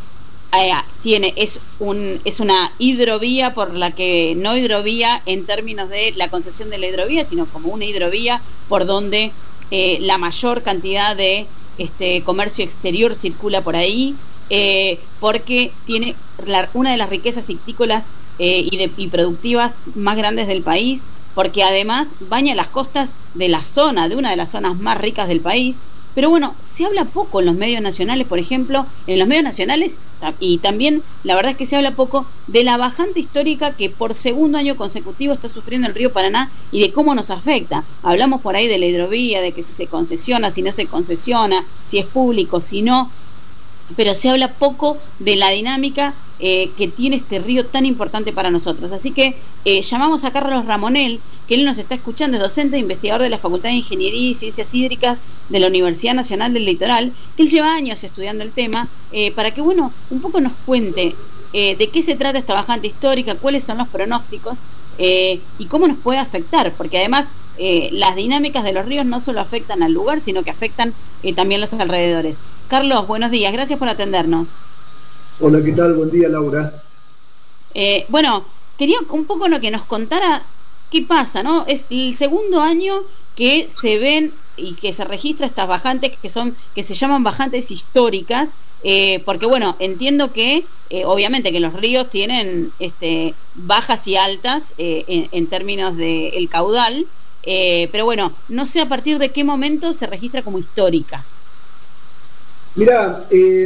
es una hidrovía, por la que no hidrovía en términos de la concesión de la hidrovía, sino como una hidrovía por donde la mayor cantidad de comercio exterior circula por ahí, porque tiene una de las riquezas ictícolas y productivas más grandes del país, porque además baña las costas de una de las zonas más ricas del país. Pero bueno, se habla poco en los medios nacionales, por ejemplo, en los medios nacionales, y también la verdad es que se habla poco de la bajante histórica que por segundo año consecutivo está sufriendo el río Paraná y de cómo nos afecta. Hablamos por ahí de la hidrovía, de que si se concesiona, si no se concesiona, si es público, si no, pero se habla poco de la dinámica que tiene este río tan importante para nosotros. Así que llamamos a Carlos Ramonel, que él nos está escuchando, es docente e investigador de la Facultad de Ingeniería y Ciencias Hídricas de la Universidad Nacional del Litoral, que él lleva años estudiando el tema, para que, bueno, un poco nos cuente de qué se trata esta bajante histórica, cuáles son los pronósticos y cómo nos puede afectar, porque además las dinámicas de los ríos no solo afectan al lugar, sino que afectan también los alrededores. Carlos, buenos días, gracias por atendernos. Hola, ¿qué tal? Buen día, Laura. Bueno, quería un poco que nos contara qué pasa, ¿no? Es el segundo año que se ven y que se registra estas bajantes que se llaman bajantes históricas, porque bueno, entiendo que obviamente que los ríos tienen bajas y altas en términos del caudal, pero bueno, no sé a partir de qué momento se registra como histórica. Mirá,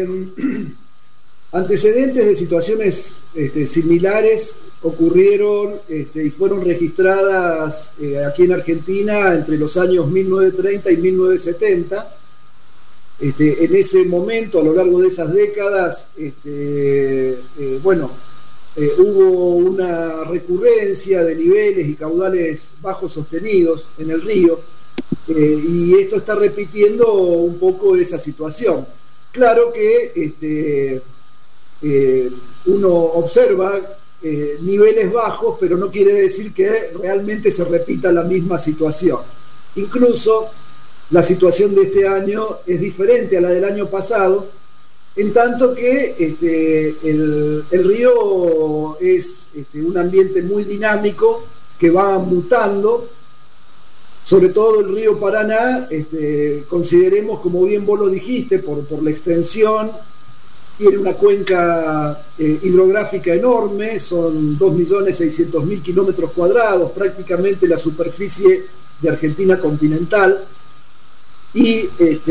antecedentes de situaciones similares ocurrieron y fueron registradas aquí en Argentina entre los años 1930 y 1970. En ese momento, a lo largo de esas décadas, hubo una recurrencia de niveles y caudales bajos sostenidos en el río, y esto está repitiendo un poco esa situación. Claro que uno observa niveles bajos, pero no quiere decir que realmente se repita la misma situación. Incluso la situación de este año es diferente a la del año pasado, en tanto que el río es un ambiente muy dinámico que va mutando. Sobre todo el río Paraná, consideremos, como bien vos lo dijiste, por la extensión, tiene una cuenca hidrográfica enorme, son 2.600.000 kilómetros cuadrados, prácticamente la superficie de Argentina continental, y es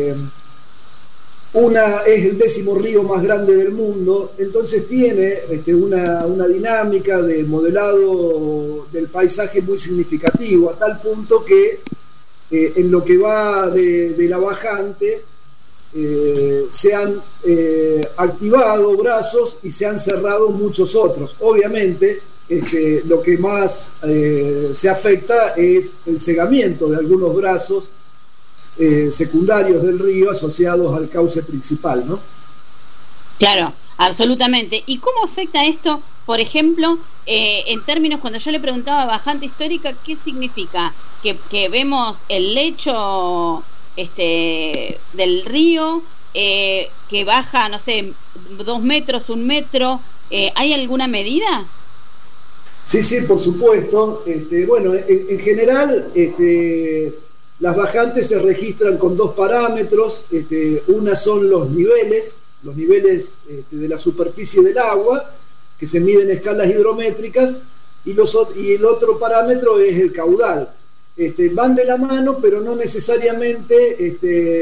el 10º río más grande del mundo. Entonces tiene una dinámica de modelado del paisaje muy significativo, a tal punto que en lo que va de la bajante se han activado brazos y se han cerrado muchos otros. Obviamente lo que más se afecta es el cegamiento de algunos brazos secundarios del río asociados al cauce principal, ¿no? Claro, absolutamente. ¿Y cómo afecta esto, por ejemplo, en términos, cuando yo le preguntaba a bajante histórica, qué significa? Que vemos el lecho del río, que baja, no sé, 2 metros, 1 metro, ¿hay alguna medida? Sí, por supuesto. Bueno, en general, las bajantes se registran con 2 parámetros. Una son los niveles de la superficie del agua, que se miden en escalas hidrométricas, y el otro parámetro es el caudal. Van de la mano, pero no necesariamente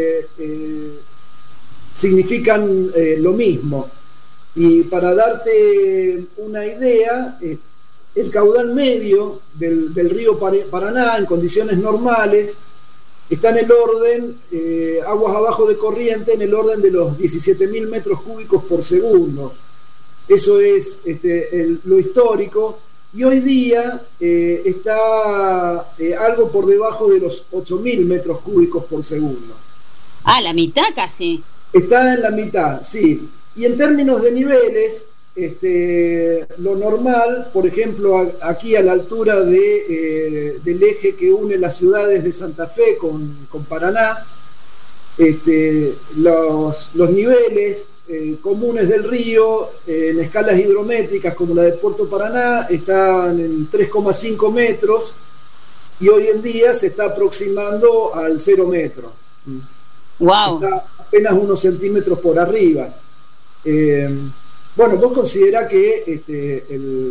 significan lo mismo. Y para darte una idea, el caudal medio del río Paraná en condiciones normales está en el orden, aguas abajo de corriente, en el orden de los 17.000 metros cúbicos por segundo. Eso es lo histórico, y hoy día está algo por debajo de los 8.000 metros cúbicos por segundo. Ah, la mitad casi. Está en la mitad, sí. Y en términos de niveles, lo normal, por ejemplo, aquí a la altura del eje que une las ciudades de Santa Fe con Paraná, los niveles comunes del río en escalas hidrométricas como la de Puerto Paraná están en 3,5 metros, y hoy en día se está aproximando al 0 metro. Wow. Está apenas unos centímetros por arriba. Bueno, vos considerás que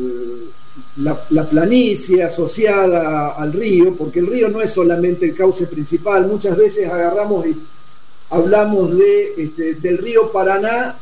la planicie asociada al río, porque el río no es solamente el cauce principal, muchas veces agarramos y hablamos del río Paraná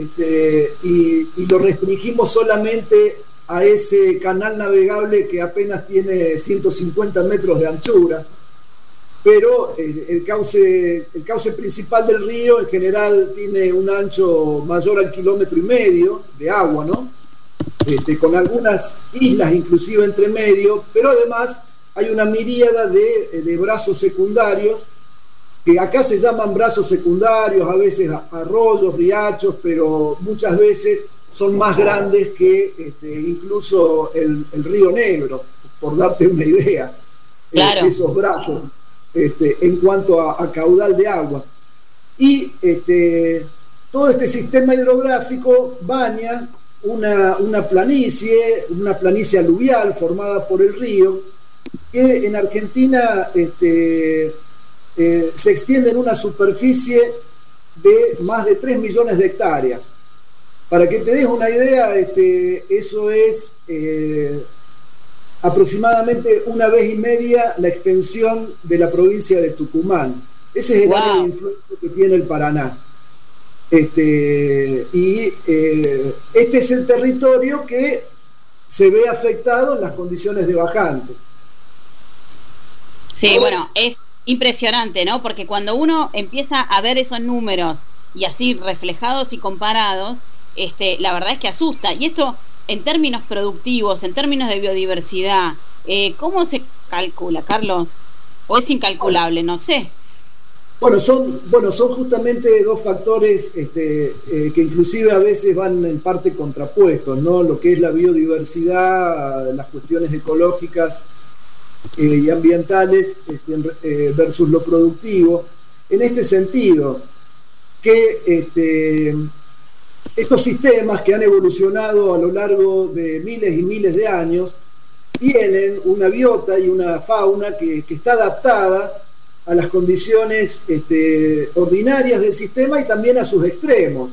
y lo restringimos solamente a ese canal navegable que apenas tiene 150 metros de anchura, pero el cauce principal del río en general tiene un ancho mayor al 1,5 kilómetros de agua, ¿no? Con algunas islas inclusive entre medio, pero además hay una miríada de brazos secundarios, que acá se llaman brazos secundarios, a veces arroyos, riachos, pero muchas veces son más grandes que incluso el Río Negro, por darte una idea. Claro. Esos brazos en cuanto a caudal de agua. Y todo este sistema hidrográfico baña una planicie aluvial formada por el río, que en Argentina se extiende en una superficie de más de 3 millones de hectáreas. Para que te des una idea, eso es aproximadamente 1,5 veces la extensión de la provincia de Tucumán. Ese es el área de influencia que tiene el Paraná. Este es el territorio que se ve afectado en las condiciones de bajante. Sí, bueno, es impresionante, ¿no? Porque cuando uno empieza a ver esos números y así reflejados y comparados, la verdad es que asusta. Y esto en términos productivos, en términos de biodiversidad, ¿cómo se calcula, Carlos? ¿O es incalculable? No sé. Son justamente 2 factores que inclusive a veces van en parte contrapuestos, ¿no? Lo que es la biodiversidad, las cuestiones ecológicas y ambientales versus lo productivo. En este sentido, que estos sistemas que han evolucionado a lo largo de miles y miles de años tienen una biota y una fauna que está adaptada a las condiciones ordinarias del sistema y también a sus extremos.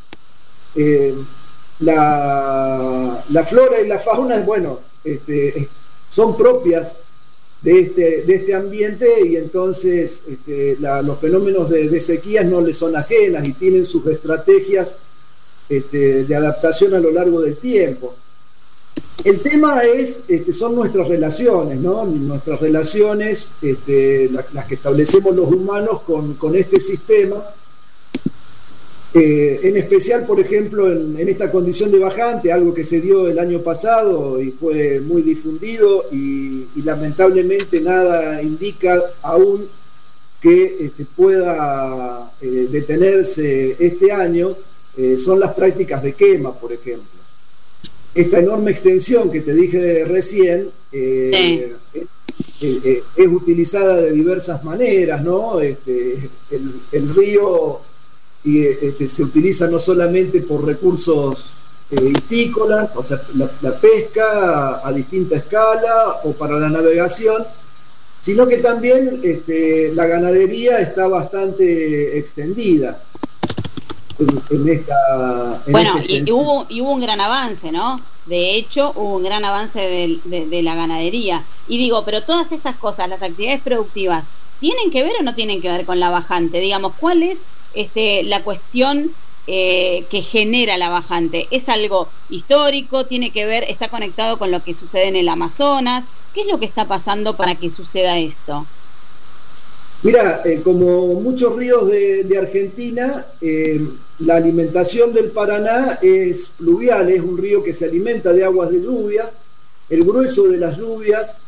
La flora y la fauna, son propias de este ambiente, y entonces los fenómenos de sequías no les son ajenas y tienen sus estrategias de adaptación a lo largo del tiempo. El tema son nuestras relaciones, ¿no? Nuestras relaciones, las que establecemos los humanos con este sistema, En especial, por ejemplo, en esta condición de bajante, algo que se dio el año pasado y fue muy difundido y lamentablemente nada indica aún que pueda detenerse este año, son las prácticas de quema, por ejemplo. Esta enorme extensión que te dije recién es utilizada de diversas maneras, ¿no? El río se utiliza no solamente por recursos histícolas, o sea, la pesca a distinta escala o para la navegación, sino que también la ganadería está bastante extendida en esta... y hubo un gran avance, ¿no? De hecho, hubo un gran avance de la ganadería. Y digo, pero todas estas cosas, las actividades productivas, ¿tienen que ver o no tienen que ver con la bajante? Digamos, ¿cuál es la cuestión que genera la bajante? ¿Es algo histórico? ¿Tiene que ver, está conectado con lo que sucede en el Amazonas? ¿Qué es lo que está pasando para que suceda esto? Mira, como muchos ríos de Argentina, la alimentación del Paraná es pluvial, es un río que se alimenta de aguas de lluvia. El grueso de las lluvias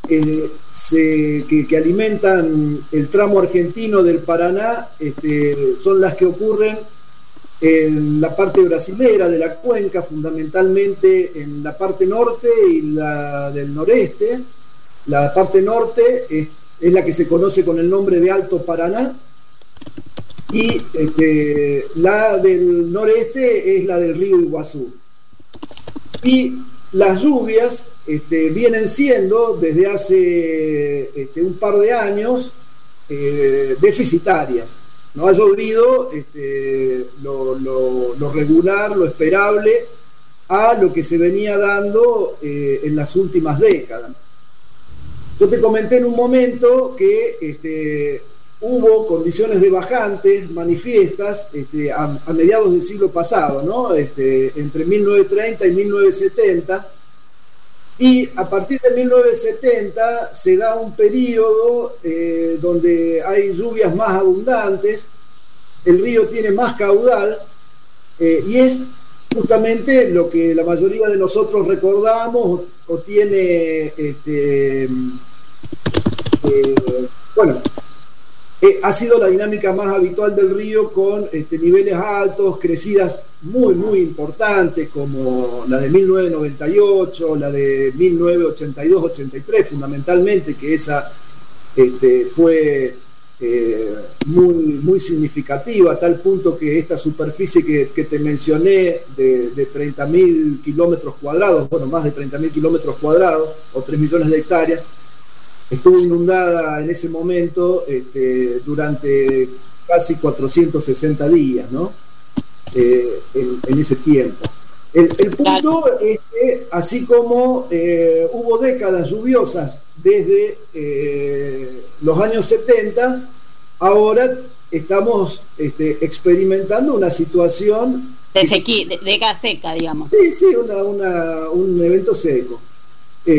que alimentan el tramo argentino del Paraná son las que ocurren en la parte brasilera de la cuenca, fundamentalmente en la parte norte y la del noreste. La parte norte es la que se conoce con el nombre de Alto Paraná, y la del noreste es la del río Iguazú. Y las lluvias vienen siendo desde hace un par de años deficitarias. No ha llovido lo regular, lo esperable a lo que se venía dando en las últimas décadas. Yo te comenté en un momento que hubo condiciones de bajantes manifiestas a mediados del siglo pasado, ¿no? Entre 1930 y 1970, y a partir de 1970 se da un periodo donde hay lluvias más abundantes, el río tiene más caudal, y es justamente lo que la mayoría de nosotros recordamos o tiene ha sido la dinámica más habitual del río, con niveles altos, crecidas muy importantes, como la de 1998, la de 1982-83 fundamentalmente, que esa fue muy significativa, a tal punto que esta superficie que te mencioné de 30.000 kilómetros cuadrados, bueno, más de 30.000 kilómetros cuadrados, o 3 millones de hectáreas, estuvo inundada en ese momento durante casi 460 días, ¿no? En ese tiempo. El punto es que, así como hubo décadas lluviosas desde los años 70, ahora estamos experimentando una situación de sequía, de década seca, digamos. Sí, un evento seco. ¿Y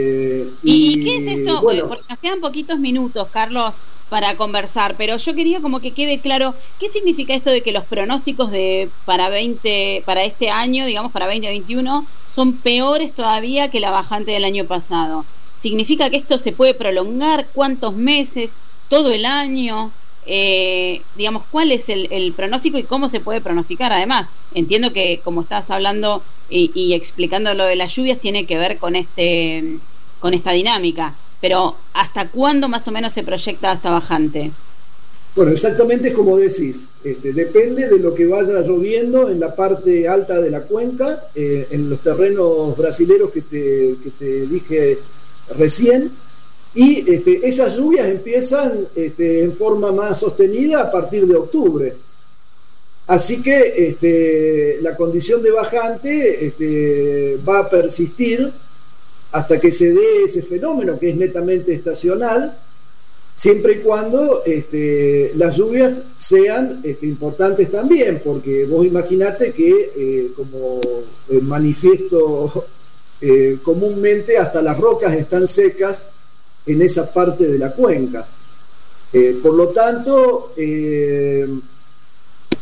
qué es esto? Bueno, porque nos quedan poquitos minutos, Carlos, para conversar, pero yo quería como que quede claro qué significa esto de que los pronósticos para este año, digamos para 2021, son peores todavía que la bajante del año pasado. ¿Significa que esto se puede prolongar? ¿Cuántos meses? ¿Todo el año? Digamos, ¿cuál es el pronóstico y cómo se puede pronosticar? Además, entiendo que como estás hablando y explicando lo de las lluvias, tiene que ver con esta dinámica, pero ¿hasta cuándo más o menos se proyecta esta bajante? Bueno, exactamente como decís, depende de lo que vaya lloviendo en la parte alta de la cuenca, en los terrenos brasileros que te dije recién, y esas lluvias empiezan en forma más sostenida a partir de octubre. Así que la condición de bajante va a persistir hasta que se dé ese fenómeno, que es netamente estacional, siempre y cuando las lluvias sean importantes también, porque vos imaginate que, como manifiesto comúnmente, hasta las rocas están secas en esa parte de la cuenca. Por lo tanto,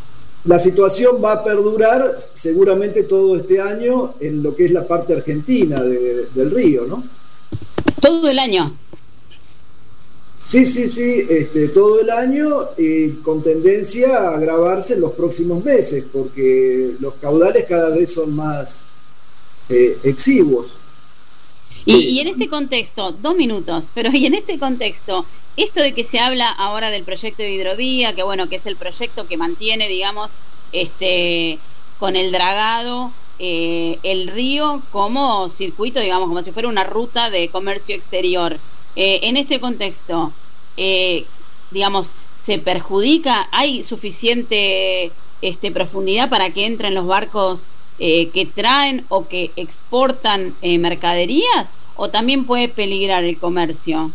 La situación va a perdurar seguramente todo este año en lo que es la parte argentina del río, ¿no? Todo el año. Sí, todo el año, con tendencia a agravarse en los próximos meses, porque los caudales cada vez son más exiguos. Y en este contexto, 2 minutos, pero y en este contexto, esto de que se habla ahora del proyecto de hidrovía, que bueno, que es el proyecto que mantiene, digamos, con el dragado, el río como circuito, digamos, como si fuera una ruta de comercio exterior. En este contexto, digamos, ¿se perjudica? ¿Hay suficiente profundidad para que entren los barcos que traen o que exportan mercaderías? ¿O también puede peligrar el comercio?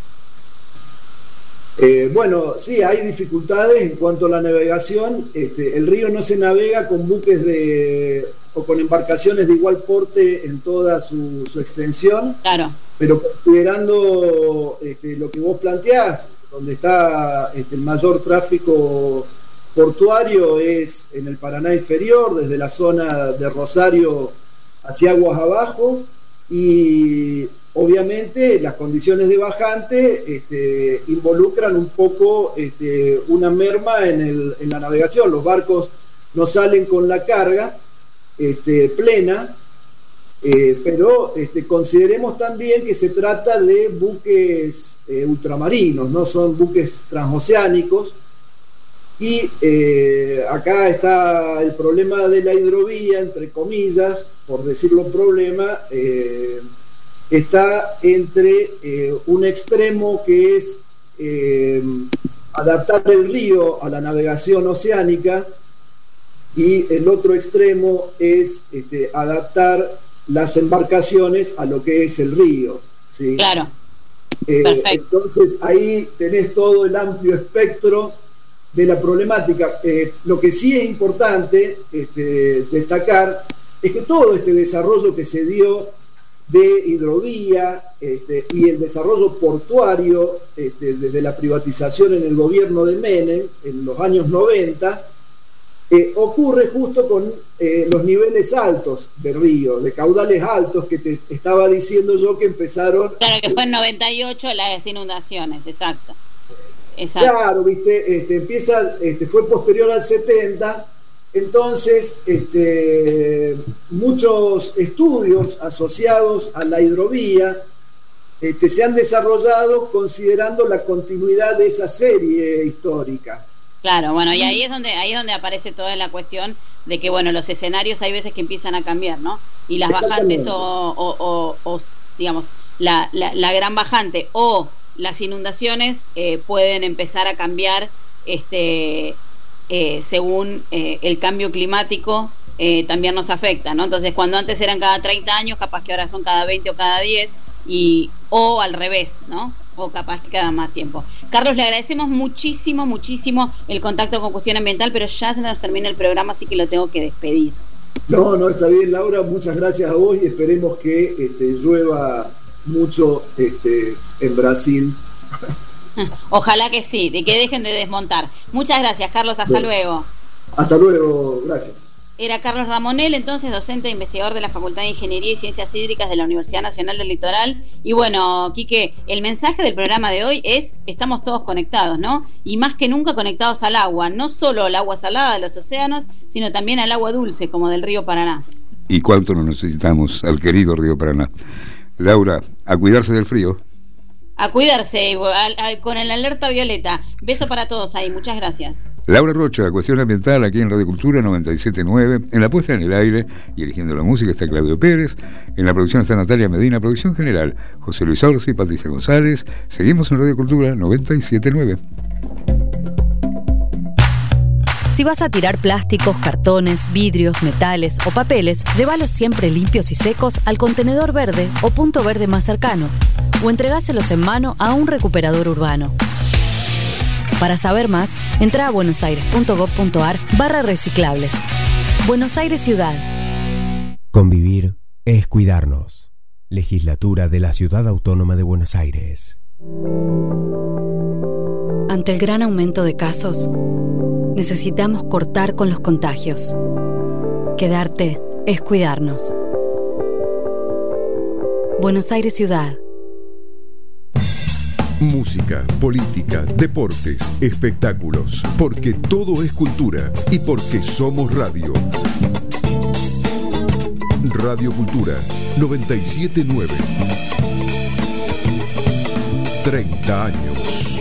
Bueno, sí, hay dificultades en cuanto a la navegación. El río no se navega con buques o con embarcaciones de igual porte en toda su extensión. Claro. Pero considerando lo que vos planteás, donde está el mayor tráfico portuario es en el Paraná inferior, desde la zona de Rosario hacia aguas abajo, y obviamente las condiciones de bajante involucran un poco una merma en la navegación. Los barcos no salen con la carga plena, pero consideremos también que se trata de buques ultramarinos, no son buques transoceánicos, y acá está el problema de la hidrovía, entre comillas, por decirlo problema, está entre un extremo que es adaptar el río a la navegación oceánica, y el otro extremo es adaptar las embarcaciones a lo que es el río, ¿sí? Claro. Perfecto. Entonces ahí tenés todo el amplio espectro de la problemática. Lo que sí es importante destacar es que todo este desarrollo que se dio de hidrovía y el desarrollo portuario desde la privatización en el gobierno de Menem en los años 90 ocurre justo con los niveles altos del río, de caudales altos que te estaba diciendo yo que empezaron. Claro, que fue en 98 las inundaciones, exacto. Claro, viste, fue posterior al 70, entonces muchos estudios asociados a la hidrovía se han desarrollado considerando la continuidad de esa serie histórica. Claro, bueno, y ahí es donde aparece toda la cuestión de que, bueno, los escenarios hay veces que empiezan a cambiar, ¿no? Y las bajantes o digamos, la gran bajante o las inundaciones pueden empezar a cambiar según el cambio climático también nos afecta, ¿no? Entonces, cuando antes eran cada 30 años, capaz que ahora son cada 20 o cada 10, o al revés, ¿no? O capaz que cada más tiempo. Carlos, le agradecemos muchísimo el contacto con Cuestión Ambiental, pero ya se nos termina el programa, así que lo tengo que despedir. No, está bien, Laura, muchas gracias a vos y esperemos que llueva mucho en Brasil. Ojalá que sí, de que dejen de desmontar. Muchas gracias, Carlos, hasta luego. Hasta luego, gracias. Era Carlos Ramonel, entonces docente e investigador de la Facultad de Ingeniería y Ciencias Hídricas de la Universidad Nacional del Litoral. Y bueno, Quique, el mensaje del programa de hoy es: estamos todos conectados, ¿no? Y más que nunca conectados al agua, no solo al agua salada de los océanos, sino también al agua dulce, como del río Paraná. ¿Y cuánto nos necesitamos al querido río Paraná? Laura, a cuidarse del frío. A cuidarse, con el alerta violeta. Beso para todos ahí, muchas gracias. Laura Rocha, Cuestión Ambiental, aquí en Radio Cultura 97.9. En la puesta en el aire y eligiendo la música está Claudio Pérez. En la producción está Natalia Medina. Producción general, José Luis Orsi, Patricia González. Seguimos en Radio Cultura 97.9. Si vas a tirar plásticos, cartones, vidrios, metales o papeles, llévalos siempre limpios y secos al contenedor verde o punto verde más cercano, o entregáselos en mano a un recuperador urbano. Para saber más, entra a buenosaires.gov.ar/reciclables. Buenos Aires Ciudad. Convivir es cuidarnos. Legislatura de la Ciudad Autónoma de Buenos Aires. Ante el gran aumento de casos, Necesitamos cortar con los contagios. Quedarte es cuidarnos. Buenos Aires Ciudad. Música, política, deportes, espectáculos, porque todo es cultura y porque somos radio. Radio Cultura 979. 30 años.